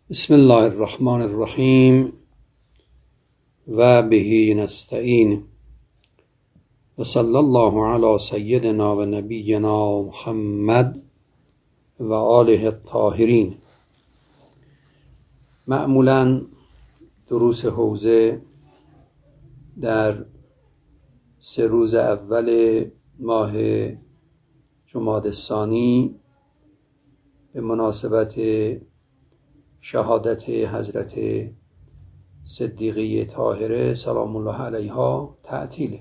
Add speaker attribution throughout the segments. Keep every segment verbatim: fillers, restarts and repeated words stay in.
Speaker 1: بسم الله الرحمن الرحیم و به نستعین و صلی الله علی سیدنا و نبینا محمد و آله الطاهرین. معمولا دروس حوزه در سه روز اول ماه جمادی الثانی به مناسبت شهادت حضرت صدیقه طاهره سلام الله علیها تعطیله.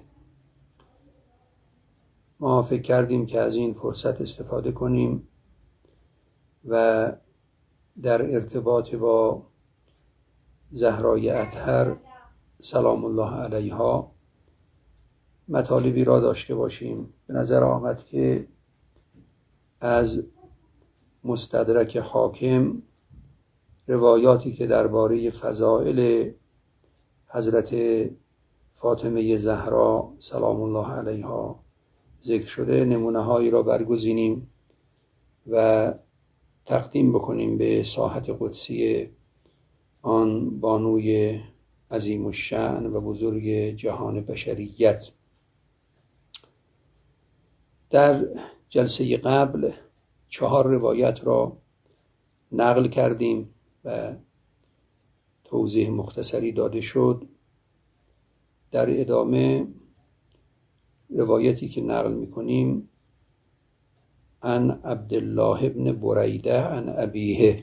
Speaker 1: ما فکر کردیم که از این فرصت استفاده کنیم و در ارتباط با زهرای اطهر سلام الله علیها مطالبی را داشته باشیم. به نظر آمد که از مستدرک حاکم روایاتی که درباره فضائل حضرت فاطمه زهرا سلام الله علیها ذکر شده نمونه هایی را برگزینیم و تقدیم بکنیم به ساحت قدسی آن بانوی عظیم الشأن و بزرگ جهان بشریت. در جلسه قبل چهار روایت را نقل کردیم و توضیح مختصری داده شد. در ادامه روایتی که نقل می‌کنیم عن عبدالله ابن بریده عن ابیه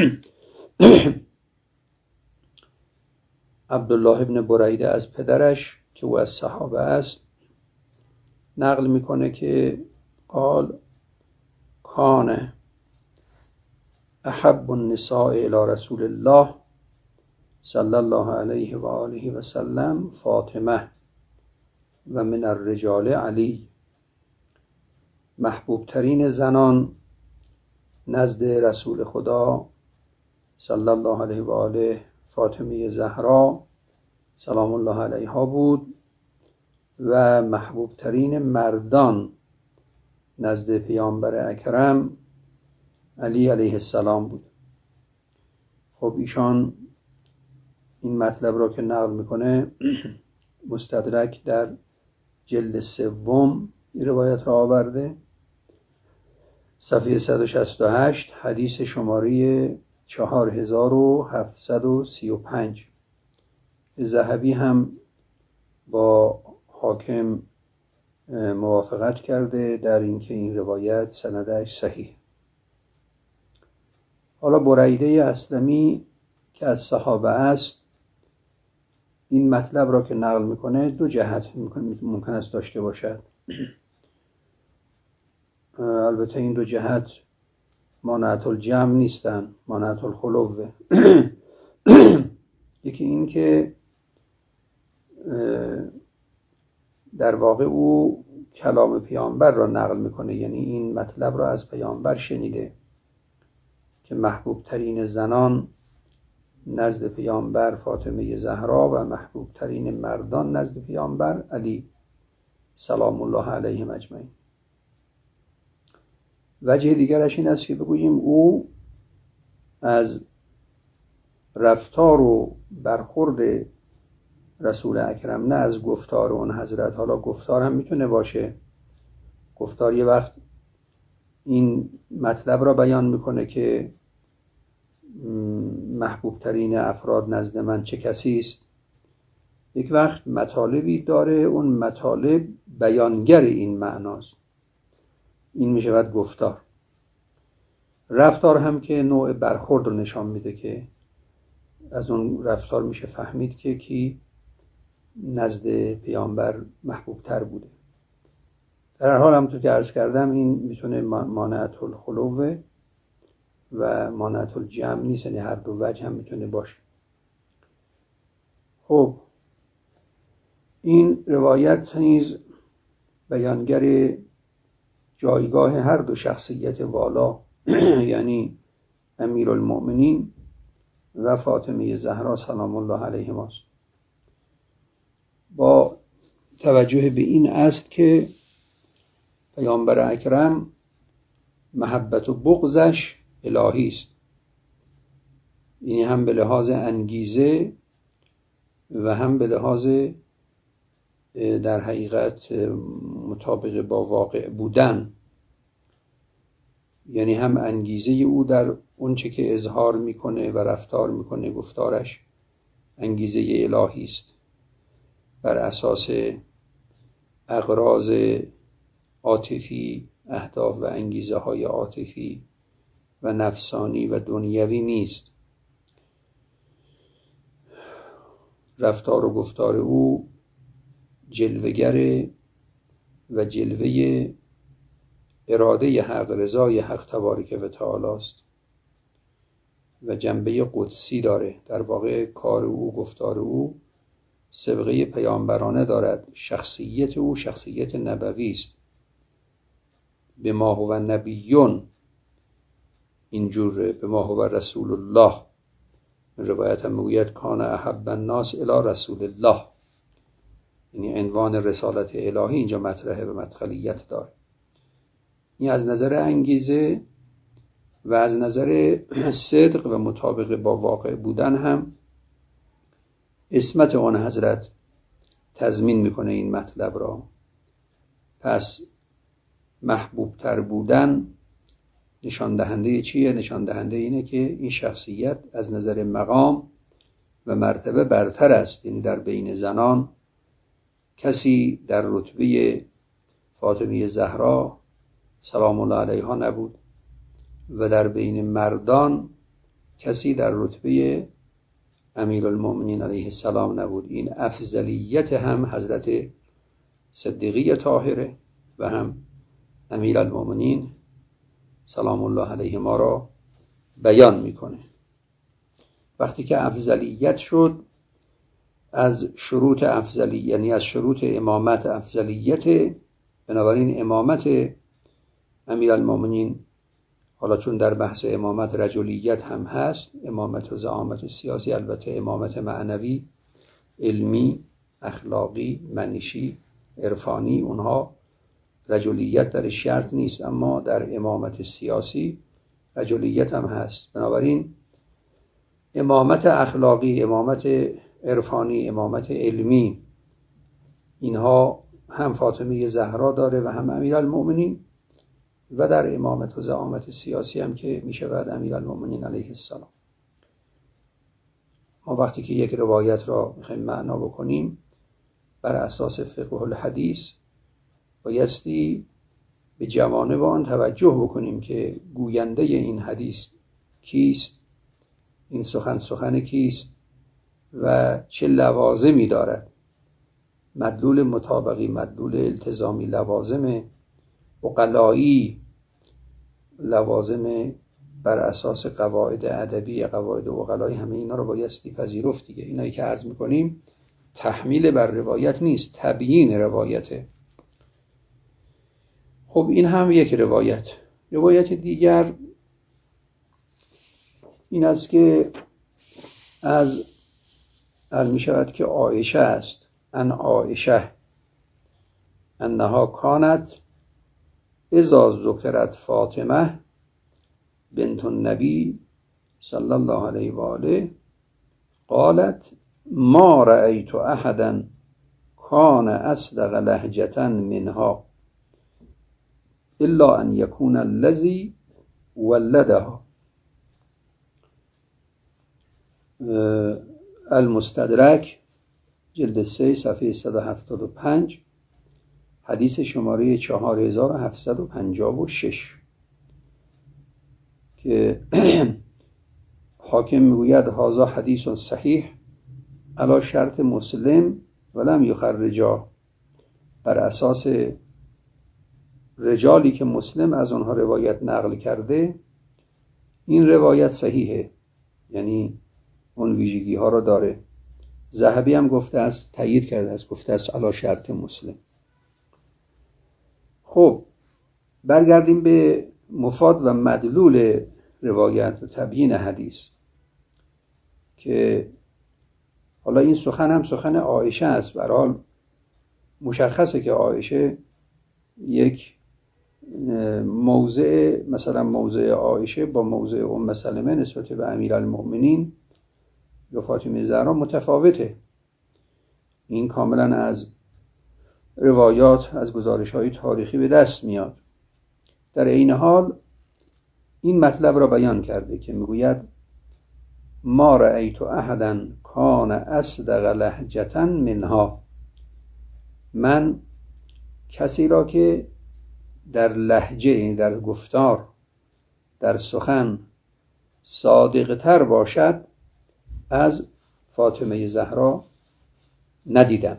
Speaker 1: عبدالله ابن بریده از پدرش که او از صحابه است نقل میکنه که قال کان احب النساء الى رسول الله صلی الله علیه و آله و سلم فاطمه و من الرجال علی. محبوب ترین زنان نزد رسول خدا صلی الله علیه و آله فاطمه زهرا سلام الله علیها بود و محبوب ترین مردان نزد پیامبر اکرم علی علیه السلام بود. خب ایشان این مطلب را که نقل میکنه مستدرک در جلد سوم این روایت را آورده، صفحه صد و شصت و هشت، حدیث شماره چهار هزار و هفتصد و سی و پنج. ذهبی هم با حاکم موافقت کرده در اینکه این روایت سندش صحیح. حالا بریده اسلمی که از صحابه است این مطلب را که نقل میکنه دو جهت ممکن است داشته باشد. البته این دو جهت مانعت الجمع نیستن، مانعت الخلوه. یکی این که در واقع او کلام پیامبر را نقل میکنه، یعنی این مطلب را از پیامبر شنیده که محبوب ترین زنان نزد پیامبر فاطمه زهرا و محبوب ترین مردان نزد پیامبر علی سلام الله علیهم اجمعین. وجه دیگرش این است که بگوییم او از رفتار و برخورد رسول اکرم، نه از گفتار اون حضرت. حالا گفتار هم میتونه باشه، گفتار یه وقت این مطلب را بیان میکنه که محبوب ترین افراد نزد من چه کسی است، یک وقت مطالبی داره اون مطالب بیانگر این معناست، این میشود گفتار. رفتار هم که نوع برخورد رو نشان میده که از اون رفتار میشه فهمید که کی نزد پیامبر محبوب تر بوده. در هر حال همونطور که عرض کردم این میتونه مانعت الخلوه و مانعت الجمع نیست، یعنی هر دو وجه هم میتونه باشه. خب این روایت نیز بیانگر جایگاه هر دو شخصیت والا یعنی امیرالمؤمنین و فاطمه زهرا سلام الله علیهما است. با توجه به این است که پیامبر اکرم محبت و بغضش الهی است این هم به لحاظ انگیزه و هم به لحاظ در حقیقت مطابق با واقع بودن، یعنی هم انگیزه او در اون چه که اظهار میکنه و رفتار میکنه گفتارش انگیزه الهی است، بر اساس اغراض عاطفی، اهداف و انگیزه های عاطفی و نفسانی و دنیوی نیست. رفتار و گفتار او جلوه‌گر و جلوه اراده حق، رضای حق تبارک و تعالی است و جنبه قدسی داره. در واقع کار او، گفتار او سابقه پیامبرانه دارد. شخصیت او شخصیت نبوی است. به ما هو نبیون، اینجور به ما هو رسول الله. روایت هم میگوید کان احب الناس الی رسول الله، یعنی عنوان رسالت الهی اینجا مطرحه و مدخلیت داره. این از نظر انگیزه و از نظر صدق و مطابق با واقع بودن هم عصمت آن حضرت تضمین میکنه این مطلب را. پس محبوب تر بودن نشان دهنده چیه؟ نشان دهنده اینه که این شخصیت از نظر مقام و مرتبه برتر است. یعنی در بین زنان کسی در رتبه فاطمه زهرا سلام الله علیها نبود و در بین مردان کسی در رتبه امیرالمؤمنین علیه السلام نبود. این افضلیت هم حضرت صدیقه طاهره و هم امیرالمؤمنین سلام الله علیه ما را بیان میکنه. وقتی که افضلیت شد، از شروط افضلیت، یعنی از شروط امامت افضلیت، بنابراین امامت امیرالمؤمنین، حالا چون در بحث امامت رجلیت هم هست، امامت و زعامت سیاسی، البته امامت معنوی، علمی، اخلاقی، منشی، عرفانی، اونها رجلیت در شرط نیست، اما در امامت سیاسی رجلیت هم هست. بنابراین امامت اخلاقی، امامت عرفانی، امامت علمی، اینها هم فاطمه زهرا داره و هم امیرالمؤمنین، و در امامت و زعامت سیاسی هم که می شود امیرالمؤمنین علیه السلام. ما وقتی که یک روایت را میخوایم معنا بکنیم بر اساس فقه الحدیث بایستی به جوانب آن توجه بکنیم که گوینده این حدیث کیست، این سخن سخن کیست و چه لوازمی دارد. مدلول مطابقی، مدلول التزامی، لوازم عقلایی، لوازم بر اساس قواعد ادبی، قواعد عقلایی، همه اینا رو بایستی پذیرفت دیگه. اینایی که عرض میکنیم تحمیل بر روایت نیست، تبیین روایته. خب این هم یک روایت. روایت دیگر این است که از از می شود که عایشه است، ان عایشه انها کانت اذا ذکرت فاطمه بنت النبی صلی الله علیه و آله قالت ما رأیت احدا کان اصدق لهجة منها الا ان یکون الذی ولدها. المستدرک جلد سه صفحه صد و هفتاد و پنج، حدیث شماره چهار هزار و هفتصد و پنجاه و شش که حاکم میگوید هذا حدیث صحیح علی شرط مسلم ولم یخرجا، بر اساس رجالی که مسلم از آنها روایت نقل کرده این روایت صحیحه، یعنی اون ویژگی ها رو داره. ذهبی هم گفته است، تایید کرده است، گفته است علی شرط مسلم. خب برگردیم به مفاد و مدلول روایت و تبیین حدیث که حالا این سخن هم سخن عایشه است. به هر حال مشخصه که عایشه یک موضع مثلا موضع عایشه با موضع ام سلمه نسبت به امیرالمؤمنین یا فاطمه زهرا متفاوته. این کاملا از روایات، از گزارش‌های تاریخی به دست میاد. در این حال این مطلب را بیان کرده که میگوید ما رأیت احدا کان اصدق لهجة منها، من کسی را که در لهجه، در گفتار، در سخن صادق تر باشد از فاطمه زهرا ندیدم.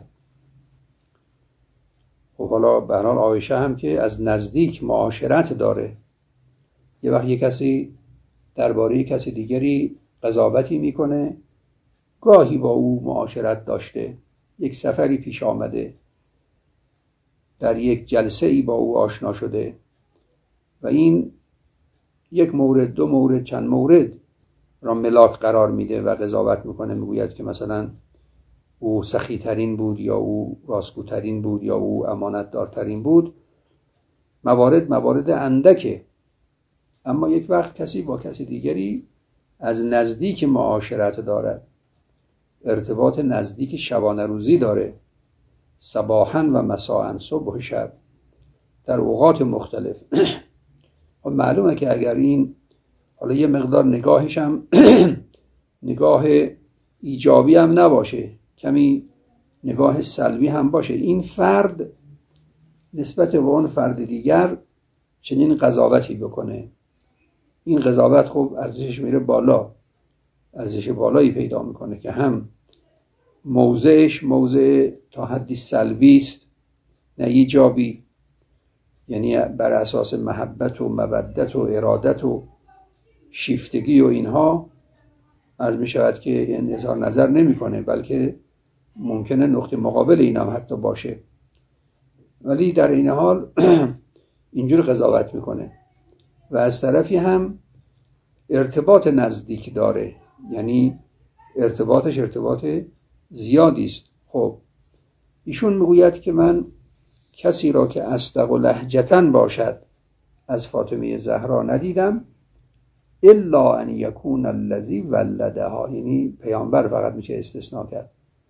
Speaker 1: خب حالا به هر حال عایشه هم که از نزدیک معاشرت داره، یه وقت یه کسی درباره کسی دیگری قضاوتی میکنه، گاهی با او معاشرت داشته، یک سفری پیش آمده، در یک جلسه ای با او آشنا شده و این یک مورد، دو مورد، چند مورد را ملاک قرار میده و قضاوت میکنه، میگوید که مثلا او سخی ترین بود یا او راستگوترین بود یا او امانت دارترین بود. موارد موارد اندکه، اما یک وقت کسی با کسی دیگری از نزدیک معاشرت دارد، ارتباط نزدیک شبانه روزی داره، صباحاً و مساءً، صبح و شب، در اوقات مختلف. خب معلومه که اگر این حالا یه مقدار نگاهش هم نگاه ایجابی هم نباشه، کمی نگاه سلبی هم باشه، این فرد نسبت به اون فرد دیگر چنین قضاوتی بکنه، این قضاوت خب ارزشش میره بالا، ارزش بالایی پیدا میکنه که هم موضعش موضع تا حدی سلبی است نه ایجابی، یعنی بر اساس محبت و مودت و ارادت و شیفتگی و اینها عرض می شود که این اظهار نظر نمی کنه، بلکه ممکنه نقطه مقابل این هم حتی باشه، ولی در این حال اینجور قضاوت میکنه و از طرفی هم ارتباط نزدیک داره، یعنی ارتباطش ارتباط زیادی است. خب ایشون میگوید که من کسی را که اصدق و لهجتن باشد از فاطمه زهرا ندیدم الا ان یکون الذی ولدها، یعنی پیامبر فقط میشه استثناء کرد،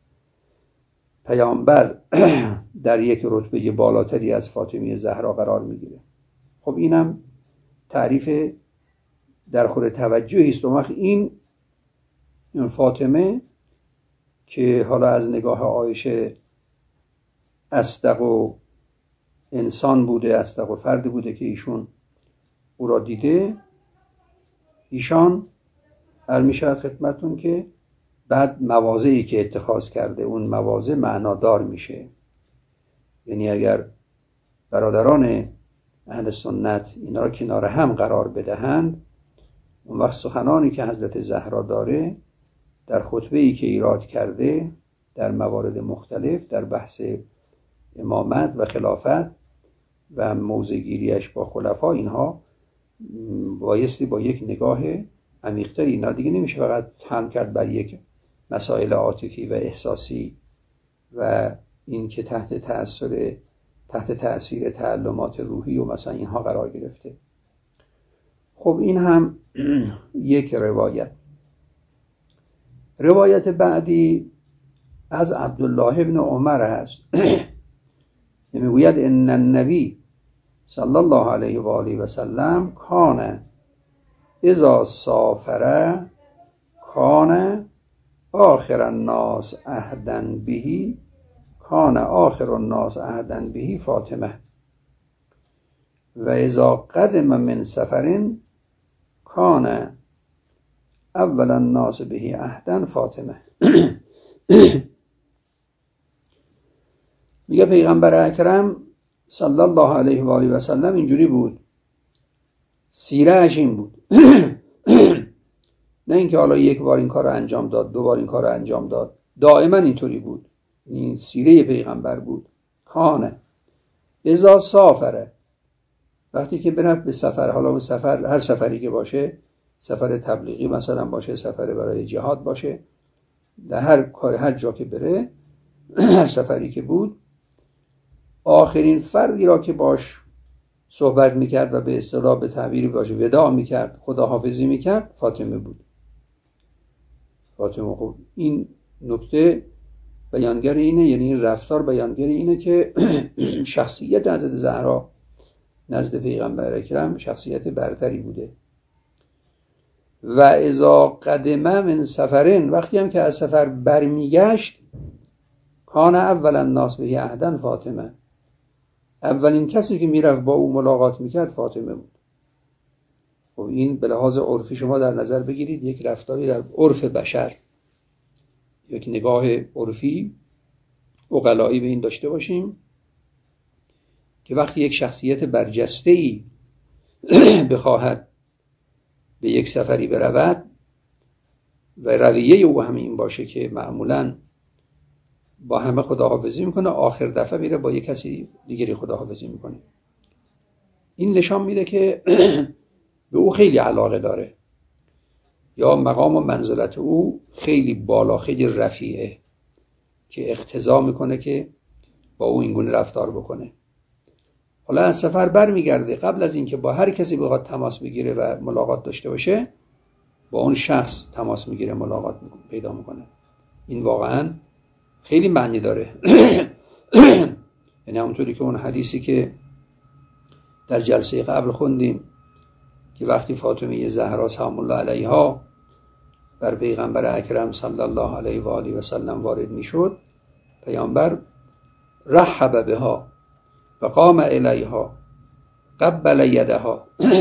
Speaker 1: پیامبر در یک رتبه بالاتری از فاطمه زهرا قرار میگیره. خب اینم تعریف در خور توجهی است. و وقت این فاطمه که حالا از نگاه عایشه اصدق و انسان بوده، اصدق و فرد بوده که ایشون او را دیده، ایشان عرض می‌شود خدمتتون که بعد مواضعی که اتخاذ کرده اون مواضع معنادار میشه. یعنی اگر برادران اهل سنت اینا را کنار هم قرار بدهند، اون وقت سخنانی که حضرت زهرا داره در خطبه‌ای که ایراد کرده در موارد مختلف در بحث امامت و خلافت و موضع‌گیریش با خلفا، اینها بایستی با یک نگاه عمیق‌تر، اینا دیگه نمیشه فقط هم کرد بر یک مسائل عاطفی و احساسی و این که تحت تأثیر تحت تأثیر تعلمات روحی و مثلا اینها قرار گرفته. خب این هم یک روایت. روایت بعدی از عبدالله ابن عمر است. میگوید ان النبی صلی الله علیه و آله و سلم کان اذا سافر کان آخر الناس عهدا به کان آخر الناس عهدا به فاطمه و اذا قدم من سفر کان اول الناس به عهدا فاطمه. میگه پیغمبر اکرم صلی الله علیه و آله و سلم اینجوری بود، سیره‌اش این بود. نه اینکه حالا یک بار این کار رو انجام داد، دو بار این کار رو انجام داد، دائما اینطوری بود. این سیره پیغمبر بود. کانه اذا سافره، وقتی که برفت به سفر، حالا به سفر هر سفری که باشه، سفر تبلیغی مثلا باشه، سفر برای جهاد باشه، در هر کار هر جا که بره، هر سفری که بود، آخرین فردی را که باش صحبت میکرد و به اصطلاح به تعبیری باشه وداع میکرد، خداحافظی میکرد، فاطمه بود. فاطمه خود این نکته بیانگر اینه، یعنی این رفتار بیانگر اینه که شخصیت حضرت زهرا نزد پیغمبر اکرم شخصیت برتری بوده. و اذا قدم من سفرن، وقتی هم که از سفر برمیگشت، کان اول الناس به عهدن فاطمه، اولین کسی که میرفت با او ملاقات میکرد فاطمه بود. و این به لحاظ عرفی شما در نظر بگیرید، یک رفتاری در عرف بشر، یک نگاه عرفی عقلایی به این داشته باشیم که وقتی یک شخصیت برجسته‌ای بخواهد به یک سفری برود و رویه او همین این باشه که معمولاً با همه خداحافظی میکنه، آخر دفعه میره با یک کسی دیگری خداحافظی میکنه. این نشان میده که به او خیلی علاقه داره، یا مقام و منزلت او خیلی بالا، خیلی رفیعه که اقتضا میکنه که با او اینگونه رفتار بکنه. حالا از سفر بر میگرده، قبل از اینکه با هر کسی بخواد تماس بگیره و ملاقات داشته باشه، با اون شخص تماس میگیره، ملاقات پیدا میکنه. این واقعا خیلی معنی داره. یعنی همونطوری که اون حدیثی که در جلسه قبل خوندیم که وقتی فاطمه زهرا سلام الله علیها بر پیغمبر اکرم صلی الله علیه و آله و سلم وارد میشد، پیامبر رحب بها و قام الیها قبل یدها،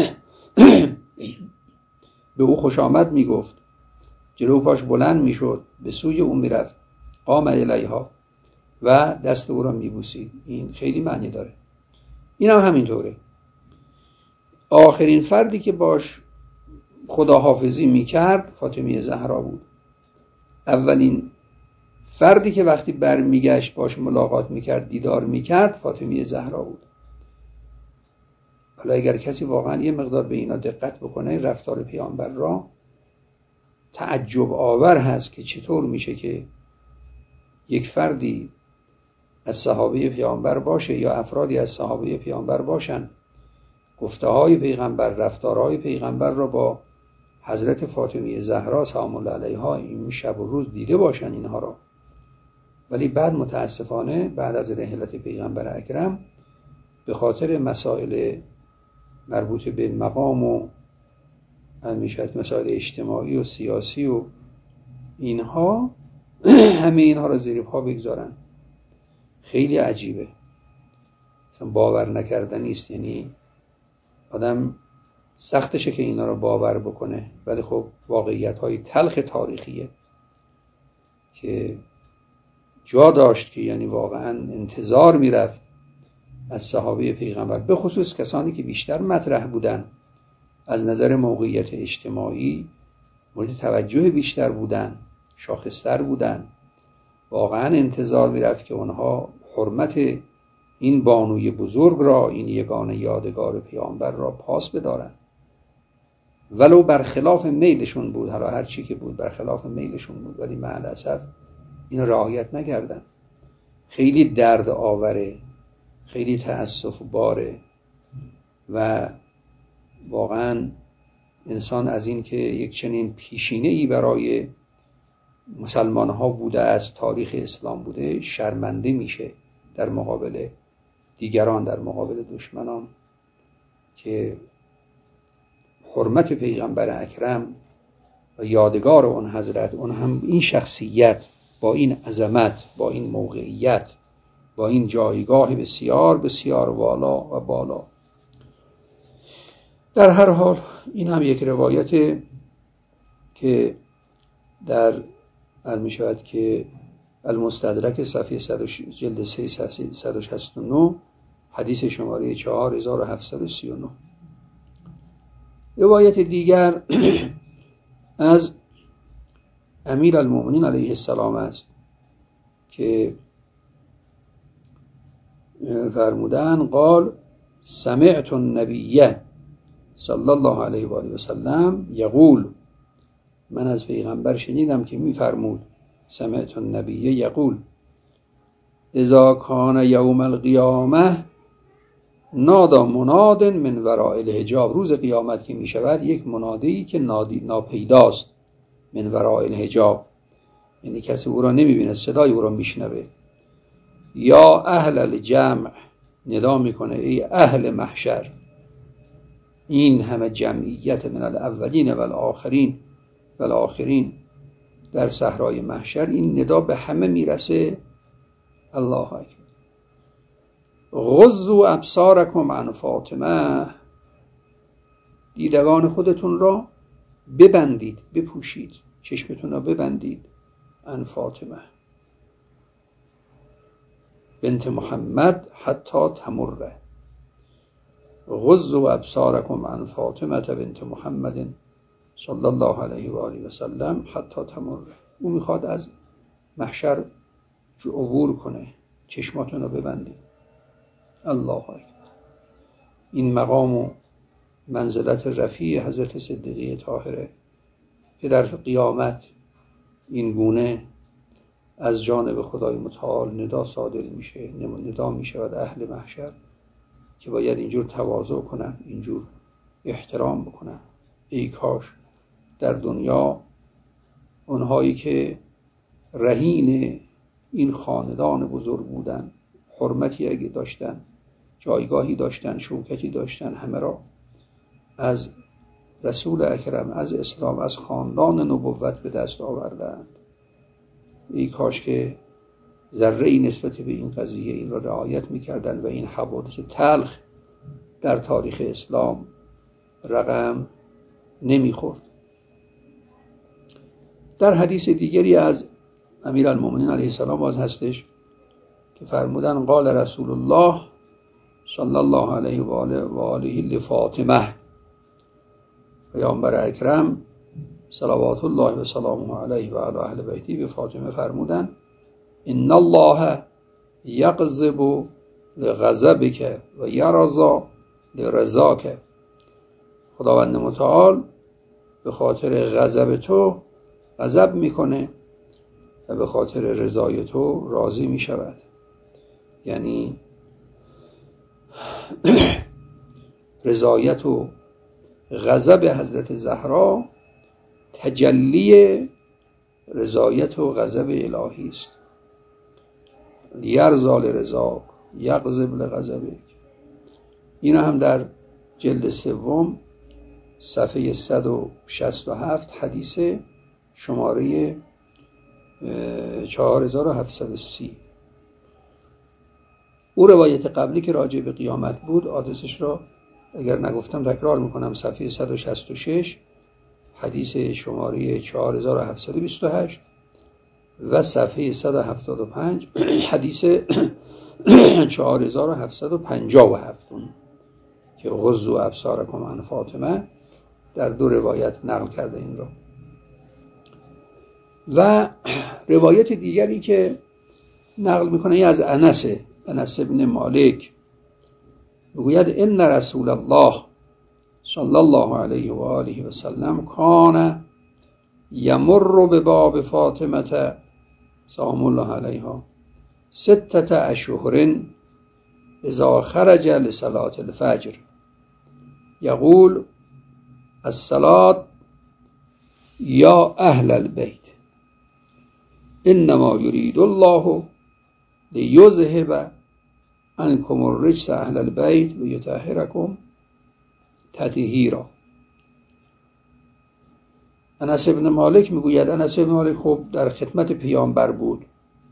Speaker 1: به او خوش آمد میگفت، جلو پاش بلند میشد، به سوی او میرفت، قام الیها، و دست او را میبوسید. این خیلی معنی داره. این هم همینطوره. آخرین فردی که باش خداحافظی میکرد فاطمه زهرا بود. اولین فردی که وقتی برمیگشت باش ملاقات میکرد، دیدار میکرد، فاطمه زهرا بود. حالا اگر کسی واقعا یه مقدار به اینا دقت بکنه، رفتار پیامبر را، تعجب آور هست که چطور میشه که یک فردی از صحابه پیامبر باشه یا افرادی از صحابه پیامبر باشن، گفته های پیغمبر، رفتارهای پیغمبر را با حضرت فاطمه زهرا سلام الله علیها این شب و روز دیده باشن اینها را، ولی بعد متاسفانه بعد از رحلت پیغمبر اکرم به خاطر مسائل مربوط به مقام و همیشه مسائل اجتماعی و سیاسی و اینها همه اینها را زیر پا بگذارن. خیلی عجیبه، مثلا باور نکردنی است. یعنی آدم سختشه که اینا رو باور بکنه، ولی خب واقعیت‌های تلخ تاریخیه که جا داشت که یعنی واقعا انتظار میرفت از صحابه پیغمبر، به خصوص کسانی که بیشتر مطرح بودن، از نظر موقعیت اجتماعی مورد توجه بیشتر بودن، شاخصتر بودن، واقعا انتظار میرفت که اونها حرمت این بانوی بزرگ را، این یگانه یادگار پیامبر را پاس بدارن، ولو برخلاف میلشون بود. حالا هر چی که بود برخلاف میلشون بود، ولی مع الاسف این رعایت نکردن. خیلی درد آوره، خیلی تأسف باره و واقعا انسان از این که یک چنین پیشینه‌ای برای مسلمان ها بوده، از تاریخ اسلام بوده، شرمنده میشه در مقابل دیگران، در مقابل دشمنان، که حرمت پیغمبر اکرم و یادگار اون حضرت، اون هم این شخصیت با این عظمت، با این موقعیت، با این جایگاه بسیار بسیار والا و بالا. در هر حال این هم یک روایت که در علم شود که المستدرک صفحه جلد سه صد و شصت و نه حدیث شماره چهار هزار و هفتصد و سی و نه. روایت دیگر از امیر المؤمنین علیه السلام است که فرمودن قال سمعت النبی صلی الله علیه و آله و سلم یقول، من از پیغمبر شنیدم که میفرمود، سمعت النبی یقول اذا کان یوم القیامه نادا مناد من وراء الحجاب، روز قیامت که می شود یک منادی که ناپیداست، من وراء الحجاب، یعنی کسی او را نمی بیند، صدای او را می شنوه. یا اهل الجمع، ندا میکنه ای اهل محشر، این همه جمعیت من الاولین و الاخرین و الاخرین در صحرای محشر، این ندا به همه میرسه. الله اکبر. غضوا ابصارکم عن فاطمه، دیدگان خودتون را ببندید، بپوشید، چشمتون را ببندید، عن فاطمه بنت محمد حتی تمره. غضوا ابصارکم عن فاطمه بنت محمد صلی الله علیه و آله و سلم حتی تمره. او میخواد از محشر عبور کنه، چشماتون رو ببندید. الله اکبر. این مقام و منزلت رفیع حضرت صدیقه طاهره که در قیامت این گونه از جانب خدای متعال ندا صادر میشه، ندا میشود اهل محشر که باید اینجور تواضع کنن، اینجور احترام بکنن. ای کاش در دنیا اونهایی که رهین این خاندان بزرگ بودن، حرمتی اگه داشتن، جایگاهی داشتن، شوکتی داشتن، همه را از رسول اکرم، از اسلام، از خاندان نبوت به دست آوردند. ای کاش که ذره‌ای نسبت به این قضیه این را رعایت می‌کردند و این حوادث تلخ در تاریخ اسلام رقم نمی‌خورد. در حدیث دیگری از امیرالمومنین علیه السلام باز هستش که فرمودن قال رسول الله صلی الله علیه و آله و آله لفاطمه، پیامبر اکرم صلوات الله و سلامه علیه و علی اهل بیتی به فاطمه فرمودن ان الله یغضب لغضبک و یرضی لرضاک، خداوند متعال به خاطر غضب تو غضب میکنه و به خاطر رضای تو راضی میشود. یعنی رضایت و غضب حضرت زهرا تجلی رضایت و غضب الهی است. یرضا لرضاک یغضب لغضبک. این هم در جلد سوم صفحه صد و شصت و هفت حدیث شماره چهار هزار و هفتصد و سی. او روایت قبلی که راجع به قیامت بود، آدرسش را اگر نگفتم تکرار میکنم، صفحه صد و شصت و شش حدیث شماره چهار هزار و هفتصد و بیست و هشت و صفحه صد و هفتاد و پنج حدیث چهار هزار و هفتصد و پنجاه و هفت که غضوا ابصارکم عن فاطمه در دو روایت نقل کرده این را. و روایت دیگری که نقل میکنه از انس انس ابن مالک میگوید ان رسول الله صلی الله علیه و آله و سلم کان یمر به باب فاطمه سلام الله علیها ستة اشهر اذا خرج لصلاة الفجر یقول الصلاة یا اهل البیت انما یرید الله لیذهب عنکم الرجس اهل البیت و یطهرکم تطهیرا. انس ابن مالک میگوید انس ابن مالک خب در خدمت پیامبر بود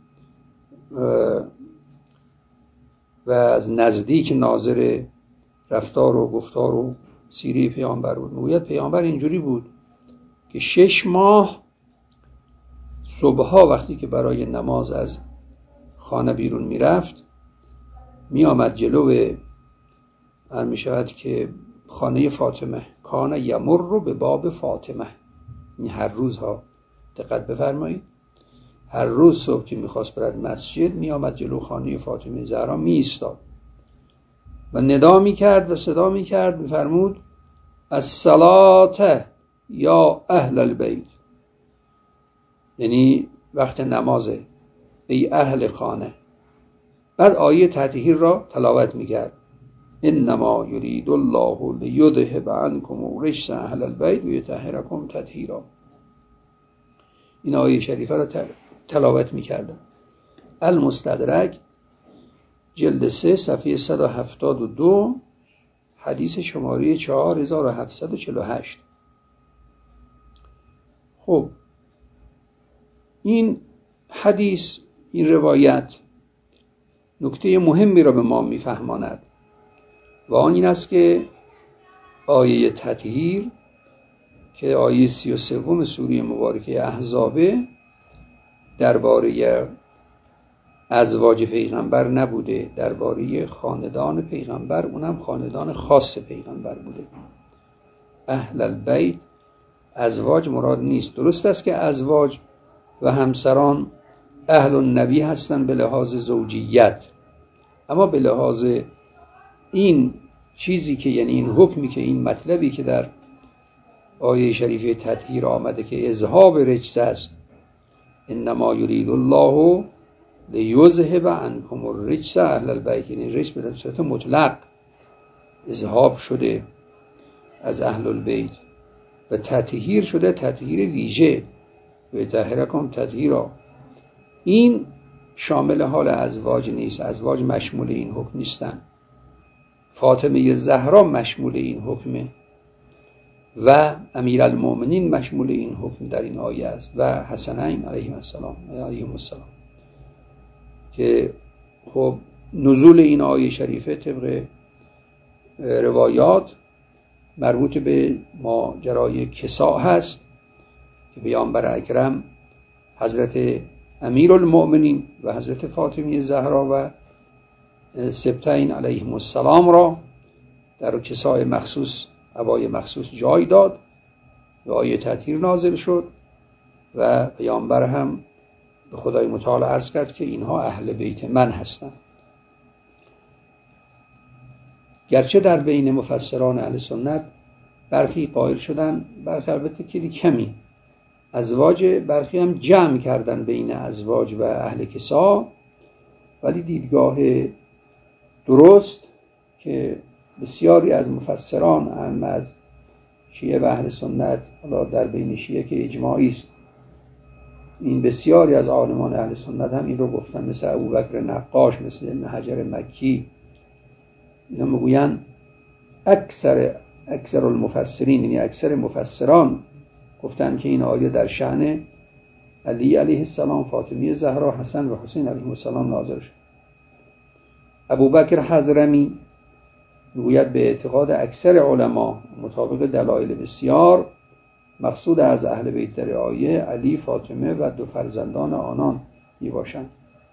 Speaker 1: و از نزدیک ناظر رفتار و گفتار و سیره پیامبر بود. میگوید پیامبر اینجوری بود که شش ماه صبحها وقتی که برای نماز از خانه بیرون میرفت می آمد جلو هر می شود که خانه فاطمه، کان یمر رو به باب فاطمه، این هر روز ها دقت بفرمایید، هر روز صبح که میخواست برد مسجد می آمد جلو خانه فاطمه زهرا می ایستاد و ندا می کرد و صدا می کرد، می فرمود الصلاة یا اهل البیت، یعنی وقت نمازه ای اهل خانه. بعد آیه تطهیر را تلاوت میکرد انما یرید الله لیذهب عنکم الرجس اهل البیت و یطهرکم تطهیرا. این آیه شریفه را تلاوت می‌کردم. المستدرک جلد سه صفحه صد و هفتاد و دو حدیث شماره چهار هزار و هفتصد و چهل و هشت. خب این حدیث، این روایت نکته مهمی را به ما میفهماند و آن این است که آیه تطهیر که آیه سی و سوم سوره مبارکه احزابه درباره ازواج پیغمبر نبوده، درباره خاندان پیغمبر، اونم خاندان خاص پیغمبر بوده. اهل البیت ازواج مراد نیست. درست است که ازواج و همسران اهل النبی هستند به لحاظ زوجیت، اما به لحاظ این چیزی که یعنی این حکمی که این مطلبی که در آیه شریفه تطهیر آمده که اذهاب رجس است، انما یرید الله لیذهب عنکم الرجس اهل البیت، یعنی رجس به صورت مطلق اذهاب شده از اهل البیت و تطهیر شده تطهیر ویژه و یطهرکم تطهیرا. این شامل حال ازواج نیست، ازواج مشمول این حکم نیستن. فاطمه زهرا مشمول این حکمه و امیرالمؤمنین مشمول این حکم در این آیه است و حسنین علیهم السلام علیهم السلام که خب نزول این آیه شریفه طبق روایات مربوط به ماجرای کساء هست که پیامبر اکرم حضرت امیرالمؤمنین و حضرت فاطمه زهرا و سبتین علیهم السلام را در کساء مخصوص، عبای مخصوص جای داد و آیه تطهیر نازل شد و پیامبر هم به خدای متعال عرض کرد که اینها اهل بیت من هستند. گرچه در بین مفسران اهل سنت برخی قائل شدن، برخی البته کلی کمی ازواج، برخی هم جمع کردن بین ازواج و اهل کسا، ولی دیدگاه درست که بسیاری از مفسران هم از شیعه و اهل سنت، حالا در بین شیعه که اجماعی است، این بسیاری از عالمان اهل سنت هم این رو گفتن، مثل ابوبکر نقاش، مثل ابن حجر مکی، اینا میگوین اکثر اکثر المفسرین، یعنی اکثر مفسران گفتن که این آیه در شأن علی علیه السلام، فاطمه زهرا، حسن و حسین علیهم السلام نازل شد. ابوبکر حضرمی میگوید به اعتقاد اکثر علما مطابق دلایل بسیار، مقصود از اهل بیت در آیه علی، فاطمه و دو فرزندان آنان می باشند.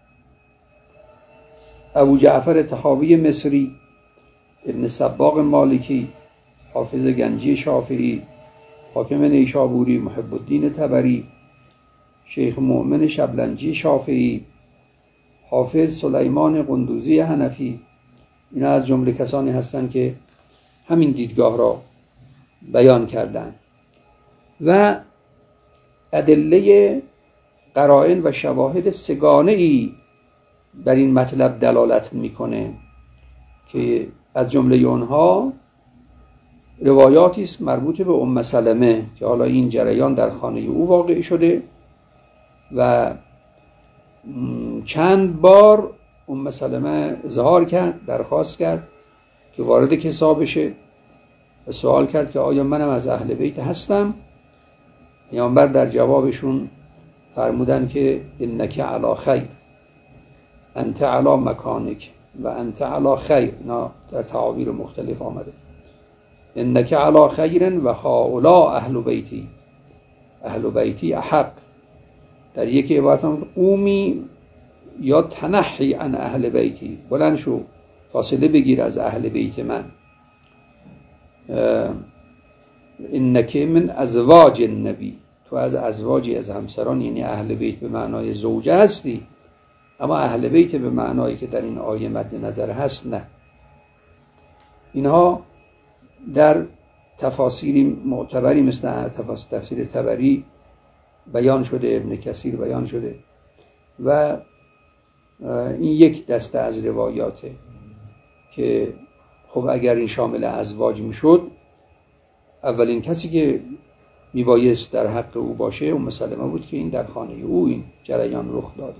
Speaker 1: ابو جعفر طحاوی مصری، ابن صباغ مالکی، حافظ گنجی شافعی، حاکم نیشابوری، محب الدین طبری، شیخ مؤمن شبلنجی شافعی، حافظ سلیمان قندوزی حنفی، اینا از جمله کسانی هستند که همین دیدگاه را بیان کردند و ادله قرائن و شواهد سگانه ای بر این مطلب دلالت میکنه که از جمله اونها روایاتی است مربوط به ام سلمه که حالا این جریان در خانه او واقع شده و چند بار ام سلمه اظهار کرد، درخواست کرد که وارد کسا بشه و سوال کرد که آیا منم از اهل بیت هستم. پیامبر در جوابشون فرمودن که انک علی خیر، انت علی مکانک و انت علی خیر. اینا در تعابیر مختلف آمده. انک علی خیر و هؤلاء اهل بیتی، اهل بیتی احق. در یکی عبارت هم قومی یا تنحی عن اهل بیتی، بلند شو فاصله بگیر از اهل بیت من. انک من ازواج النبی، تو از ازواجی، از همسران، یعنی اهل بیت به معنای زوجه هستی، اما اهل بیت به معنایی که در این آیه مد نظر هست نه. اینها در تفاسیری معتبری مثل تفسیر طبری بیان شده، ابن کثیر بیان شده و این یک دسته از روایاته که خب اگر این شامل ازواج میشد، اولین کسی که میبایست در حق او باشه ام سلمه بود که این در خانه او این جریان رخ داده.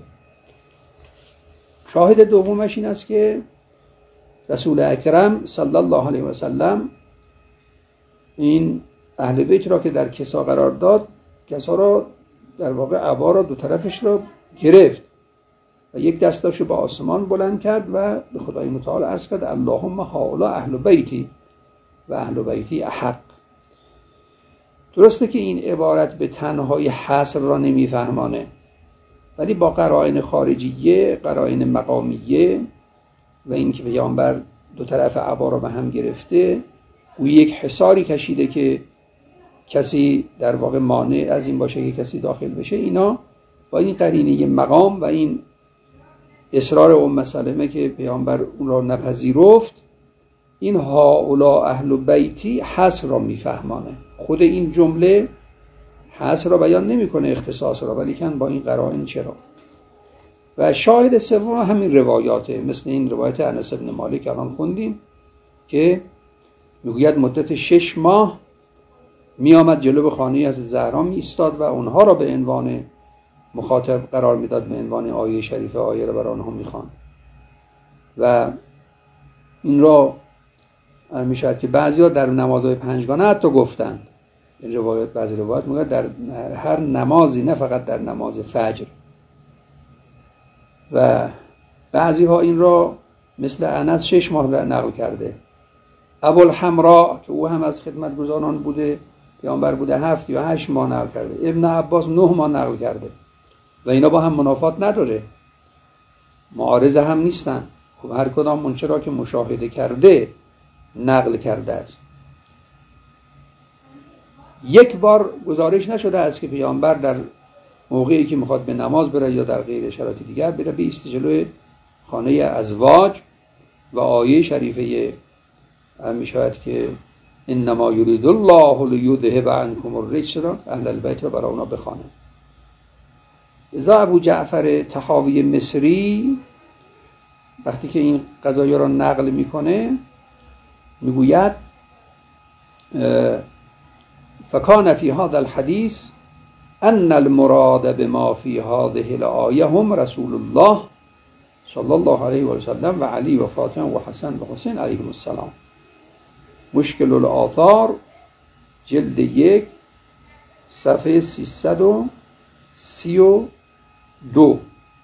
Speaker 1: شاهد دومش این است که رسول اکرم صلی الله علیه و سلم این اهل بیت را که در کسا قرار داد، کسا را در واقع عبا را دو طرفش را گرفت و یک دستش رو به آسمان بلند کرد و به خدای متعال عرض کرد اللهم هؤلاء اهل بیتی و اهل بیتی احق. درسته که این عبارت به تنهای حصر را نمیفهمانه، ولی با قرائن خارجیه، قرائن مقامیه و این که پیامبر دو طرف عبا را به هم گرفته، او یک حصاری کشیده که کسی در واقع مانع از این باشه که کسی داخل بشه، اینا با این قرینه مقام و این اصرار ام سلمه که پیامبر اون را نپذیرفت، این هؤلاء اهل بیتی حصر را میفهمانه. خود این جمله حصر را بیان نمیکنه، اختصاص را، ولی کن با این قرائن چرا. و شاهد سوم همین روایاته، مثل این روایت انس بن مالک الان خوندیم که میگوید مدت شش ماه می آمد جلو خانه از زهرا می ایستاد و اونها را به عنوان مخاطب قرار میداد، به عنوان آیه شریفه آیه را برای آنها میخوان. و این را میشد که بعضیا در نمازهای پنجگانه حتی گفتن، این روایت بعضی روایت میگه در هر نمازی، نه فقط در نماز فجر. و بعضی ها این را مثل انس شش ماه نقل کرده. ابوالحمراء که او هم از خدمتگزاران بوده پیامبر بوده، هفت یا هشت ماه نقل کرده. ابن عباس نه ماه نقل کرده و اینا با هم منافات نداره، معارض هم نیستن. خب هر کدام منچه را که مشاهده کرده نقل کرده است. یک بار گزارش نشده است که پیامبر در موقعی که میخواد به نماز بره یا در غیر شرایط دیگر بره بیست جلوی خانه ازواج و آیه شریفه میشود که انما یرید الله لیذهب عنکم الرجس را اهل البیت را برای اونا بخوانه. ازا ابو جعفر طحاوی مصری وقتی که این قضایا را نقل میکنه میگوید فکان فی هذا الحدیث ان المراد بما فی هذه الآیه هم رسول الله صلی الله علیه و سلم و علی و فاطمه و حسن و حسین علیهم السلام. مشکل الآثار جلد یک صفحه سیصد و سی و دو.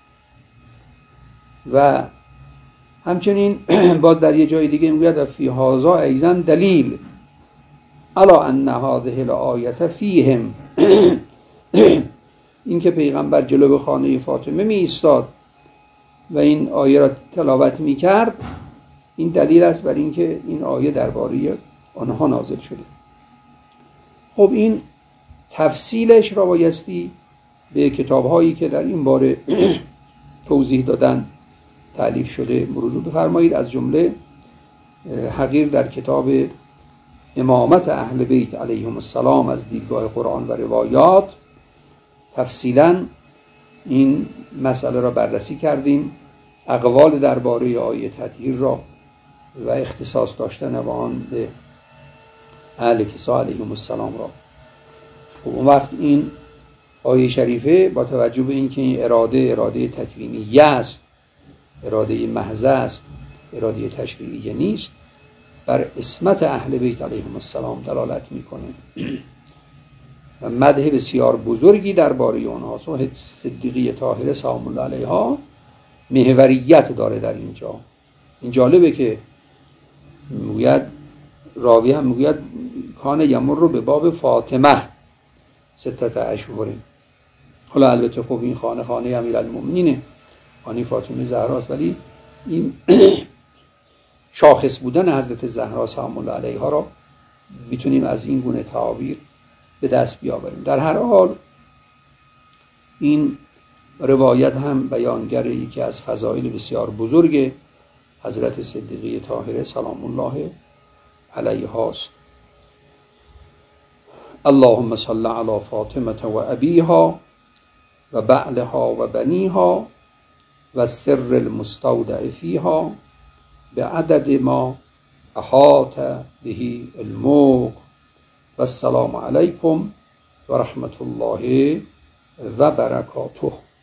Speaker 1: و همچنین باز در یه جای دیگه میگوید فی هذا ایضا دلیل الا ان هذه الآیه فیهم این که پیغمبر جلو خانه فاطمه می ایستاد و این آیه را تلاوت می کرد، این دلیل است بر این که این آیه درباره آنها نازل شده. خب این تفصیلش را بایستی به کتاب‌هایی که در این باره توضیح دادن تألیف شده مراجعه بفرمایید، از جمله حقیر در کتاب امامت اهل بیت علیهم السلام از دیدگاه قرآن و روایات تفصیلاً این مسئله را بررسی کردیم، اقوال درباره آیه تطهیر را و اختصاص داشتن با آن به اهل کسا علیهم السلام را. خب اون وقت این آیه شریفه با توجه به اینکه این اراده اراده تکوینیه است، اراده محض است، اراده تشریعیه نیست، بر عصمت اهل بیت علیهم السلام دلالت میکنه و مدح بسیار بزرگی درباره اونها. صدیقه طاهره سلام الله علیها محوریت داره در اینجا. این جالبه که میگوید راوی هم میگوید کان یمر رو به باب فاطمه ستت اشهر. حالا البته خب این خانه خانه امیرالمومنینه، خانه فاطمه زهراست، ولی این شاخص بودن حضرت زهرا سلام الله علیها را میتونیم از این گونه تعابیر به دست بیاوریم. در هر حال این روایت هم بیانگر یکی از فضائل بسیار بزرگ حضرت صدیقه طاهره سلام الله علیها است. اللهم صل علی فاطمه و ابیها و بعلها و بنیها و سر المستودع فیها به عدد ما احاط به علمک و السلام علیکم و رحمت الله و برکاته.